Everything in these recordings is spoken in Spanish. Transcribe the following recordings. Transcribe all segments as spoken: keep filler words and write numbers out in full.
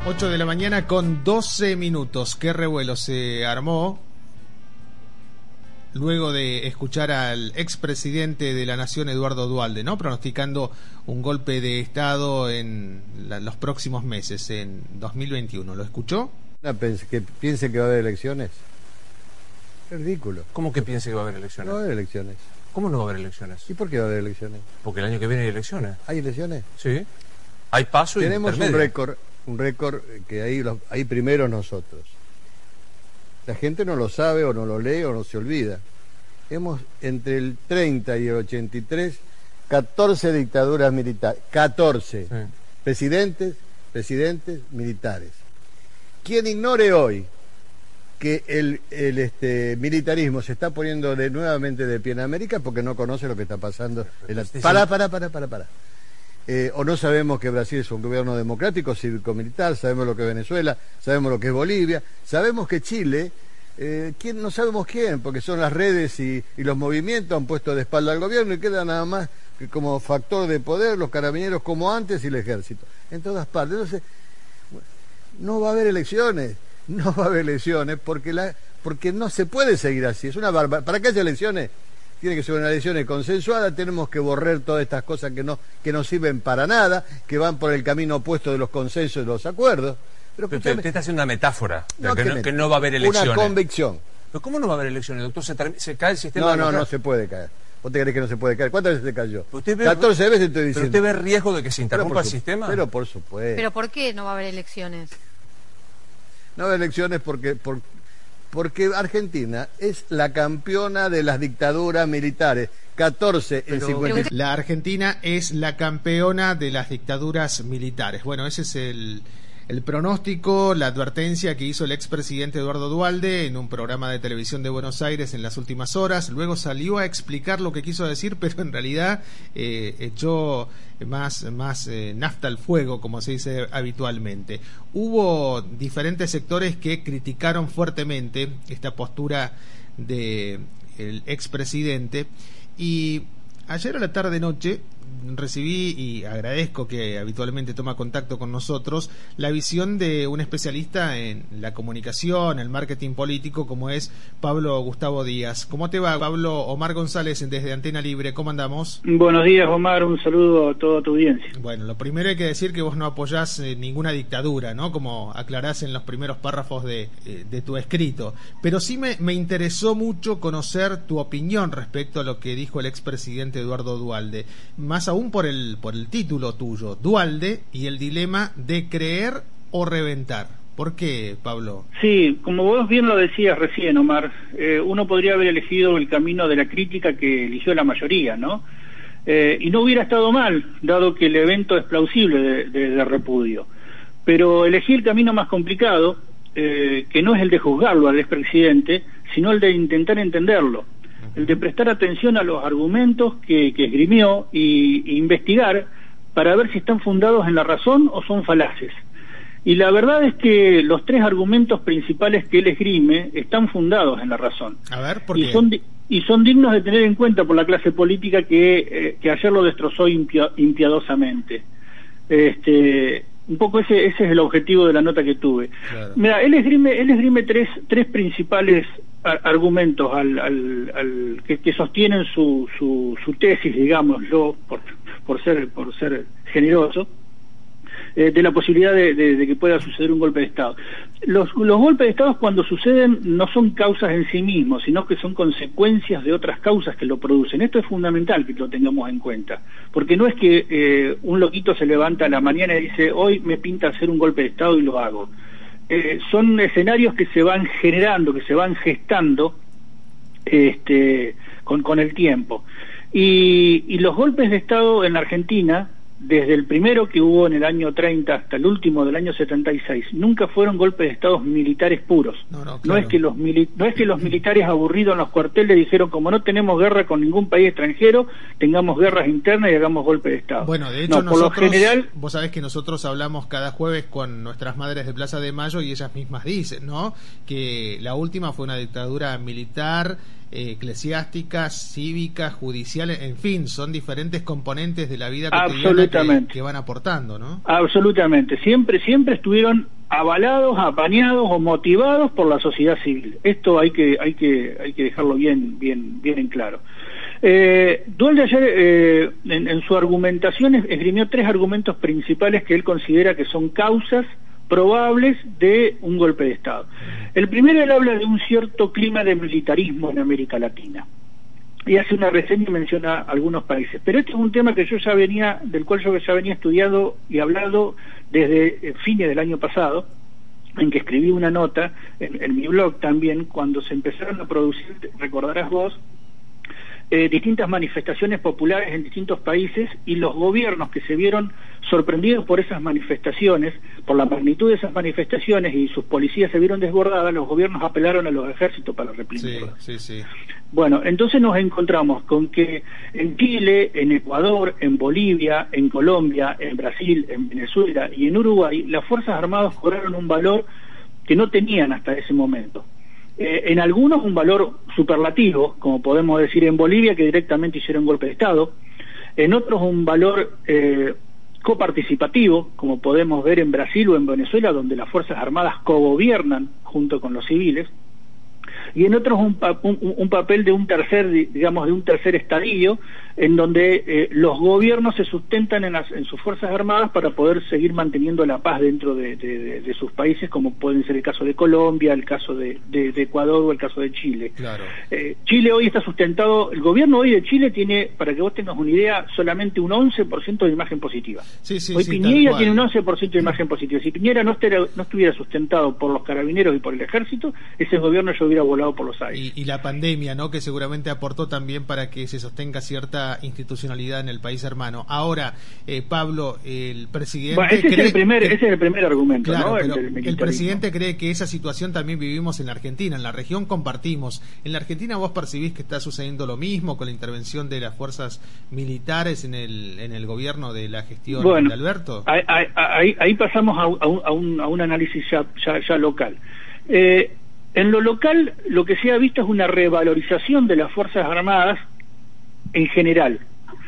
ocho de la mañana con doce minutos. Qué revuelo se armó luego de escuchar al expresidente de la Nación, Eduardo Duhalde, ¿no? Pronosticando un golpe de Estado en la, los próximos meses, en dos mil veintiuno. ¿Lo escuchó? ¿Que piense que va a haber elecciones? Es ridículo. ¿Cómo que piense que va a haber elecciones? No va a haber elecciones. ¿Cómo no va a haber elecciones? ¿Y por qué va a haber elecciones? Porque el año que viene hay elecciones. ¿Hay elecciones? Sí. Hay paso y Tenemos un intermedio. récord, un récord que ahí, los, ahí primero nosotros. La gente no lo sabe o no lo lee o no se olvida. Hemos entre el treinta y el ochenta y tres, catorce dictaduras militares. catorce. Sí. Presidentes, presidentes militares. Quien ignore hoy que el, el este, militarismo se está poniendo de, nuevamente de pie en América porque no conoce lo que está pasando. En la... Pará, pará, pará, pará, pará. Eh, o no sabemos que Brasil es un gobierno democrático, cívico-militar, sabemos lo que es Venezuela, sabemos lo que es Bolivia, sabemos que Chile, eh, ¿quién? No sabemos quién, porque son las redes y, y los movimientos han puesto de espalda al gobierno y queda nada más que como factor de poder los carabineros como antes y el ejército, en todas partes. Entonces, no va a haber elecciones. No va a haber elecciones porque la porque no se puede seguir así. Es una barbaridad. Para que haya elecciones, tiene que ser una elecciones consensuada. Tenemos que borrar todas estas cosas que no que no sirven para nada, que van por el camino opuesto de los consensos y los acuerdos. Pero usted, usted está haciendo una metáfora, no, que, que, no, que no va a haber elecciones. Una convicción. ¿Pero cómo no va a haber elecciones, doctor? ¿Se, se cae el sistema? No, no, no se puede caer. ¿Vos te crees que no se puede caer? ¿Cuántas veces se cayó? ¿Usted ve, catorce veces estoy diciendo. ¿Pero usted ve riesgo de que se interrumpa su, el sistema? Pero por supuesto. ¿Pero por qué no va a haber elecciones? No hay elecciones porque, por, porque Argentina es la campeona de las dictaduras militares. catorce en cincuenta y cinco. La Argentina es la campeona de las dictaduras militares. Bueno, ese es el, el pronóstico, la advertencia que hizo el expresidente Eduardo Duhalde en un programa de televisión de Buenos Aires en las últimas horas. Luego salió a explicar lo que quiso decir, pero en realidad eh, echó más, más eh, nafta al fuego, como se dice habitualmente. Hubo diferentes sectores que criticaron fuertemente esta postura del expresidente, y ayer a la tarde-noche recibí, y agradezco que habitualmente toma contacto con nosotros, la visión de un especialista en la comunicación, el marketing político, como es Pablo Gustavo Díaz. ¿Cómo te va, Pablo? Omar González desde Antena Libre, ¿cómo andamos? Buenos días, Omar, un saludo a toda tu audiencia. Bueno, lo primero hay que decir que vos no apoyás eh, ninguna dictadura, ¿no? Como aclarás en los primeros párrafos de, eh, de tu escrito, pero sí me, me interesó mucho conocer tu opinión respecto a lo que dijo el expresidente Eduardo Duhalde, más aún por el por el título tuyo, Duhalde y el dilema de creer o reventar. ¿Por qué, Pablo? Sí, como vos bien lo decías recién, Omar, eh, uno podría haber elegido el camino de la crítica que eligió la mayoría, ¿no? Eh, y no hubiera estado mal, dado que el evento es plausible de, de, de repudio. Pero elegí el camino más complicado, eh, que no es el de juzgarlo al expresidente, sino el de intentar entenderlo. El de prestar atención a los argumentos que, que esgrimió y, y investigar para ver si están fundados en la razón o son falaces. Y la verdad es que los tres argumentos principales que él esgrime están fundados en la razón. A ver, ¿por y qué? Son, y son dignos de tener en cuenta por la clase política que, eh, que ayer lo destrozó impia, impiadosamente. Este... Un poco ese ese es el objetivo de la nota que tuve. Claro. Mira, él esgrime, él esgrime tres tres principales a, argumentos al, al, al que, que sostienen su, su su tesis, digámoslo, por por ser por ser generoso, eh, de la posibilidad de, de, de que pueda suceder un golpe de Estado. Los, los golpes de Estado, cuando suceden, no son causas en sí mismos, sino que son consecuencias de otras causas que lo producen. Esto es fundamental que lo tengamos en cuenta, porque no es que eh, un loquito se levanta a la mañana y dice, hoy me pinta hacer un golpe de Estado y lo hago. Eh, son escenarios que se van generando, que se van gestando este, con, con el tiempo. Y, y los golpes de Estado en la Argentina, desde el primero que hubo en el año treinta hasta el último del año setenta y seis, nunca fueron golpes de estados militares puros. No, no, claro. no, es que los mili no es que los militares aburridos en los cuarteles dijeron, como no tenemos guerra con ningún país extranjero, tengamos guerras internas y hagamos golpe de estado. Bueno, de hecho, no, por nosotros, lo general, vos sabés que nosotros hablamos cada jueves con nuestras madres de Plaza de Mayo y ellas mismas dicen, ¿no?, que la última fue una dictadura militar, eh, eclesiástica, cívica, judicial, en fin, son diferentes componentes de la vida cotidiana que, que van aportando, ¿no? Absolutamente, siempre siempre estuvieron avalados, apañados o motivados por la sociedad civil. Esto hay que hay que hay que dejarlo bien bien bien en claro. Eh, Duhalde ayer eh, en, en su argumentación esgrimió tres argumentos principales que él considera que son causas probables de un golpe de Estado. El primero, él habla de un cierto clima de militarismo en América Latina y hace una reseña y menciona algunos países, pero este es un tema que yo ya venía, del cual yo ya venía estudiando y hablando desde fines del año pasado, en que escribí una nota en, en mi blog también, cuando se empezaron a producir, recordarás vos, Eh, distintas manifestaciones populares en distintos países, y los gobiernos que se vieron sorprendidos por esas manifestaciones, por la magnitud de esas manifestaciones, y sus policías se vieron desbordadas, los gobiernos apelaron a los ejércitos para reprimirlos. Sí, sí, sí. Bueno, entonces nos encontramos con que en Chile, en Ecuador, en Bolivia, en Colombia, en Brasil, en Venezuela y en Uruguay, las Fuerzas Armadas cobraron un valor que no tenían hasta ese momento. Eh, en algunos un valor superlativo, como podemos decir en Bolivia, que directamente hicieron golpe de Estado; en otros un valor eh, coparticipativo, como podemos ver en Brasil o en Venezuela, donde las Fuerzas Armadas cogobiernan junto con los civiles; y en otros un, pa un, un papel de un tercer, digamos, de un tercer estadio, en donde eh, los gobiernos se sustentan en, las, en sus Fuerzas Armadas para poder seguir manteniendo la paz dentro de, de, de, de sus países, como pueden ser el caso de Colombia, el caso de, de, de Ecuador o el caso de Chile. Claro. Eh, Chile hoy está sustentado, el gobierno hoy de Chile tiene, para que vos tengas una idea, solamente un once por ciento de imagen positiva. Sí, sí, hoy sí, Piñera tiene un once por ciento de imagen positiva. Si Piñera no, estera, no estuviera sustentado por los carabineros y por el ejército, ese gobierno ya hubiera volado por los aires. Y, y la pandemia, ¿no?, que seguramente aportó también para que se sostenga cierta institucionalidad en el país hermano. Ahora, eh, Pablo, el presidente... Bueno, ese, cree, es el primer, que, ese es el primer argumento, claro, ¿no? Pero el, el presidente cree que esa situación también vivimos en la Argentina. En la región compartimos. ¿En la Argentina vos percibís que está sucediendo lo mismo con la intervención de las fuerzas militares en el, en el gobierno de la gestión bueno, de Alberto? Ahí, ahí, ahí pasamos a, a, un, a, un, a un análisis ya, ya, ya local. Eh, en lo local, lo que se ha visto es una revalorización de las Fuerzas Armadas en general.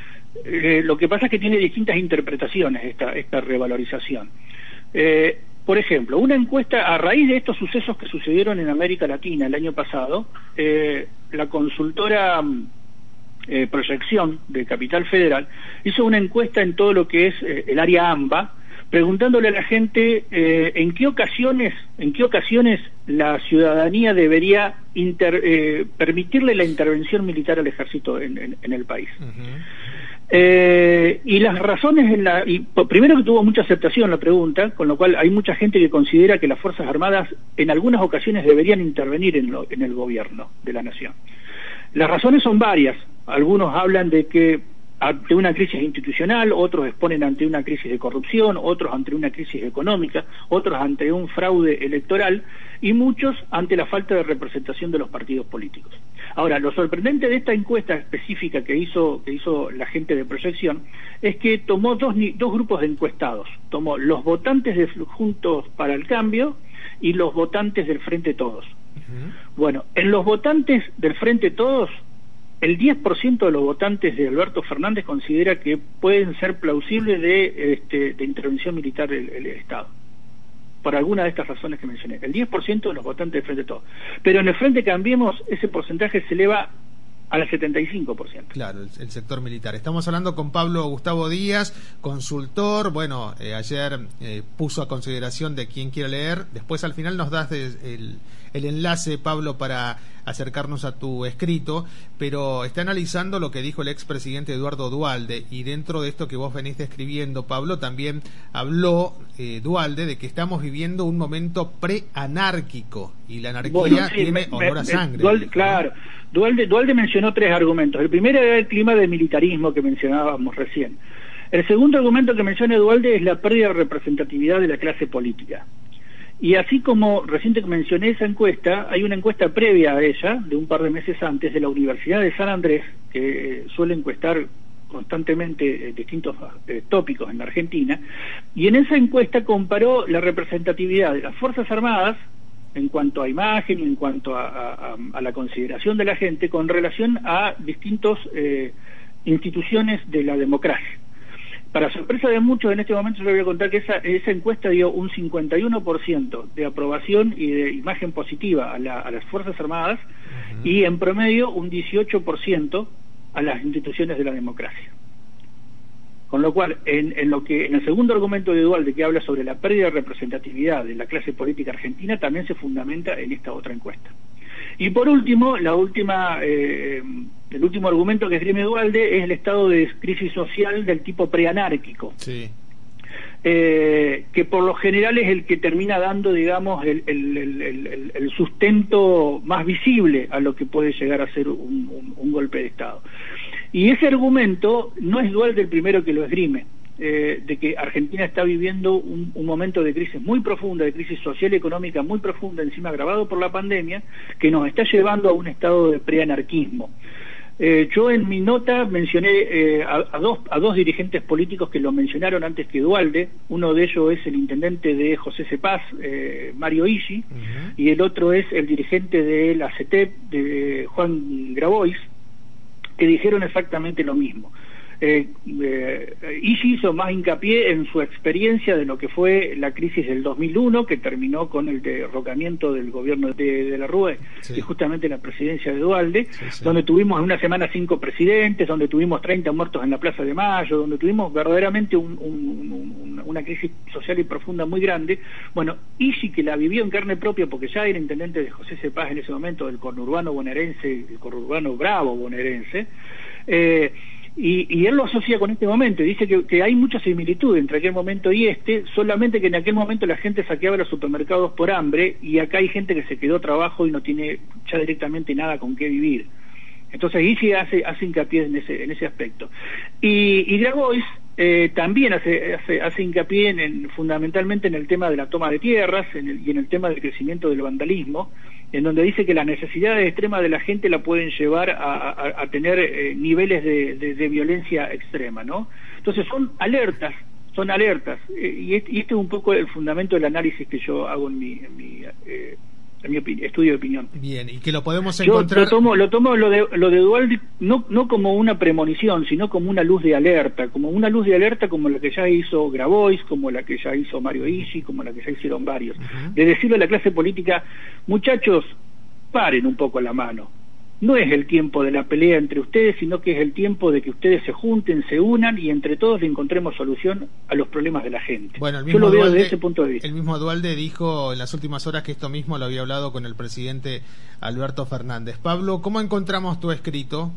Eh, lo que pasa es que tiene distintas interpretaciones esta, esta revalorización. Eh, por ejemplo, una encuesta a raíz de estos sucesos que sucedieron en América Latina el año pasado, eh, la consultora eh, Proyección de Capital Federal hizo una encuesta en todo lo que es eh, el área AMBA, preguntándole a la gente eh, en qué ocasiones en qué ocasiones la ciudadanía debería inter, eh, permitirle la intervención militar al ejército en, en, en el país. Uh-huh. Eh, y las razones en la y primero que tuvo mucha aceptación la pregunta, con lo cual hay mucha gente que considera que las Fuerzas Armadas en algunas ocasiones deberían intervenir en, lo, en el gobierno de la nación. Las razones son varias. Algunos hablan de que ante una crisis institucional, otros exponen ante una crisis de corrupción, otros ante una crisis económica, otros ante un fraude electoral, y muchos ante la falta de representación de los partidos políticos. Ahora, lo sorprendente de esta encuesta específica que hizo que hizo la gente de Proyección es que tomó dos, dos grupos de encuestados. Tomó los votantes de Juntos para el Cambio y los votantes del Frente Todos. Uh-huh. Bueno, en los votantes del Frente Todos, el diez por ciento de los votantes de Alberto Fernández considera que pueden ser plausibles de, este, de intervención militar del, del Estado, por alguna de estas razones que mencioné. El diez por ciento de los votantes del Frente Todos. Pero en el Frente Cambiemos ese porcentaje se eleva al setenta y cinco por ciento. Claro, el, el sector militar. Estamos hablando con Pablo Gustavo Díaz, consultor. Bueno, eh, ayer eh, puso a consideración de quien quiera leer. Después al final nos das de, el, el enlace, Pablo, para acercarnos a tu escrito, pero está analizando lo que dijo el expresidente Eduardo Duhalde, y dentro de esto que vos venís describiendo, Pablo, también habló eh, Duhalde de que estamos viviendo un momento pre-anárquico, y la anarquía bueno, sí, tiene me, olor me, a sangre. Duhalde, dijo, claro, ¿no? Duhalde, Duhalde mencionó tres argumentos. El primero era el clima de militarismo que mencionábamos recién. El segundo argumento que menciona Duhalde es la pérdida de representatividad de la clase política. Y así como reciente que mencioné esa encuesta, hay una encuesta previa a ella, de un par de meses antes, de la Universidad de San Andrés, que suele encuestar constantemente eh, distintos eh, tópicos en la Argentina, y en esa encuesta comparó la representatividad de las Fuerzas Armadas en cuanto a imagen, en cuanto a, a, a la consideración de la gente, con relación a distintos eh, instituciones de la democracia. Para sorpresa de muchos, en este momento yo les voy a contar que esa, esa encuesta dio un cincuenta y uno por ciento de aprobación y de imagen positiva a, la, a las Fuerzas Armadas, uh-huh. y en promedio un dieciocho por ciento a las instituciones de la democracia. Con lo cual, en, en lo que en el segundo argumento de Duhalde, que habla sobre la pérdida de representatividad de la clase política argentina, también se fundamenta en esta otra encuesta. Y por último, la última, eh, el último argumento que esgrime Duhalde es el estado de crisis social del tipo preanárquico, sí. eh, que por lo general es el que termina dando, digamos, el, el, el, el, el sustento más visible a lo que puede llegar a ser un, un, un golpe de Estado. Y ese argumento no es Duhalde el primero que lo esgrime. Eh, de que Argentina está viviendo un, un momento de crisis muy profunda, de crisis social y económica muy profunda, encima agravado por la pandemia, que nos está llevando a un estado de preanarquismo. Eh, yo en mi nota mencioné eh, a, a, dos, a dos dirigentes políticos que lo mencionaron antes que Duhalde. Uno de ellos es el intendente de José Cepaz, eh, Mario Ishi, uh-huh. y el otro es el dirigente de la C E T E P, de Juan Grabois, que dijeron exactamente lo mismo. Eh, eh, Ishi hizo más hincapié en su experiencia de lo que fue la crisis del dos mil uno, que terminó con el derrocamiento del gobierno de, de la Rúe, sí. y justamente la presidencia de Duhalde, sí, sí. donde tuvimos en una semana cinco presidentes, donde tuvimos treinta muertos en la Plaza de Mayo, donde tuvimos verdaderamente un, un, un, una crisis social y profunda muy grande. Bueno, Ishi, que la vivió en carne propia porque ya era intendente de José Cepaz en ese momento, del conurbano bonaerense, el conurbano bravo bonaerense, eh, Y, y él lo asocia con este momento y dice que, que hay mucha similitud entre aquel momento y este, solamente que en aquel momento la gente saqueaba los supermercados por hambre, y acá hay gente que se quedó trabajo y no tiene ya directamente nada con qué vivir. Entonces Ishi hace, hace hincapié en ese, en ese aspecto. Y, y Grabois eh, también hace, hace, hace hincapié en, en, fundamentalmente en el tema de la toma de tierras en el, y en el tema del crecimiento del vandalismo, en donde dice que las necesidades extremas de la gente la pueden llevar a, a, a tener eh, niveles de, de, de violencia extrema, ¿no? Entonces son alertas, son alertas, eh, y, este, y este es un poco el fundamento del análisis que yo hago en mi, en mi eh, en mi estudio de opinión. Bien, y que lo podemos encontrar... Yo lo tomo, lo tomo lo de, lo de Duhalde no, no como una premonición, sino como una luz de alerta, como una luz de alerta como la que ya hizo Grabois, como la que ya hizo Mario Ishi, como la que ya hicieron varios. Uh-huh. De decirle a la clase política, muchachos, paren un poco la mano. No es el tiempo de la pelea entre ustedes, sino que es el tiempo de que ustedes se junten, se unan y entre todos le encontremos solución a los problemas de la gente. Bueno, el mismo Yo lo veo Duhalde, desde ese punto de vista. El mismo Duhalde dijo en las últimas horas que esto mismo lo había hablado con el presidente Alberto Fernández. Pablo, ¿cómo encontramos tu escrito?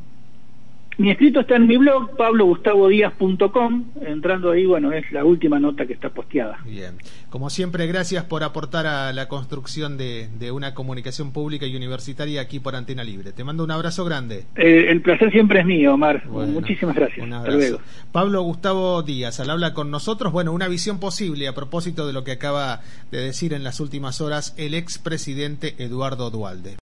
Mi escrito está en mi blog, pablo gustavo díaz punto com. Entrando ahí, bueno, es la última nota que está posteada. Bien. Como siempre, gracias por aportar a la construcción de, de una comunicación pública y universitaria aquí por Antena Libre. Te mando un abrazo grande. Eh, el placer siempre es mío, Omar. Bueno, muchísimas gracias. Un abrazo. Hasta luego. Pablo Gustavo Díaz, al habla con nosotros. Bueno, una visión posible a propósito de lo que acaba de decir en las últimas horas el expresidente Eduardo Duhalde.